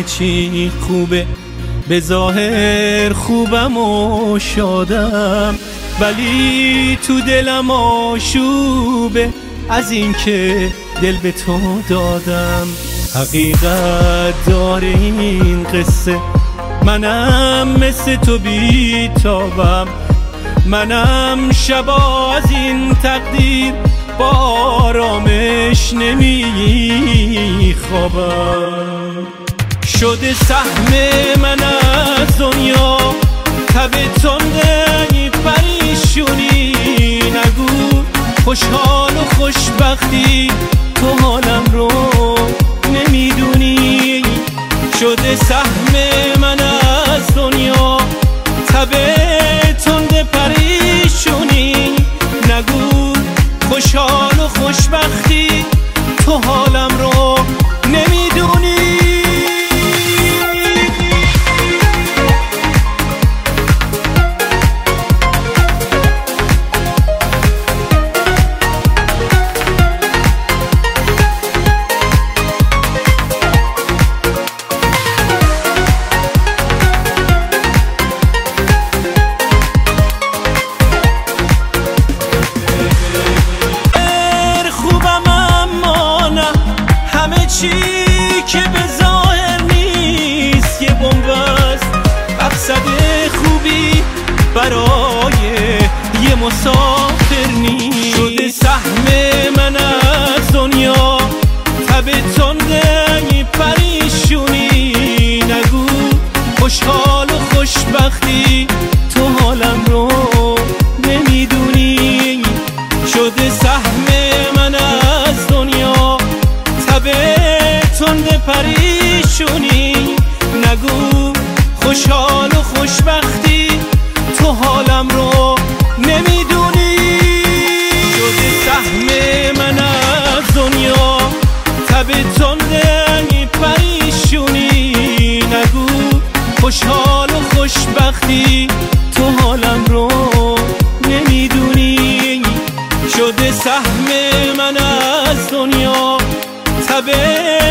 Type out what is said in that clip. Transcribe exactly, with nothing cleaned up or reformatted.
همه چی خوبه، به ظاهر خوبم و شادم، ولی تو دلم آشوبه از این که دل به تو دادم. حقیقت داره این قصه، منم مثل تو بیتابم، منم شبا از این تقدیر با آرامش نمیخوابم. شده سهم من از دنیا تب تنده پریشونی، نگو خوشحال و خوشبختی تو حالم رو نمیدونی. شده سهم من از دنیا تب تنده پریشونی، نگو خوشحال و خوشبختی تو حالم رو نمیدونی. چی که به ظاهر نیست یه بنبست، مقصد خوبی برای یه مسافر نیست. شده سهم من از دنیا تب تنده پریشونی، نگو خوشحال و خوشبختی تو حالم رو نمیدونی. شده سهم من از دنیا تب تنده پریشونی، نگو خوشحال و خوشبختی تو حالم رو نمیدونی. شده سهم من از دنیا تب تنده پریشونی، نگو خوشحال و خوشبختی تو حالم رو نمیدونی. شده سهم من از دنیا تب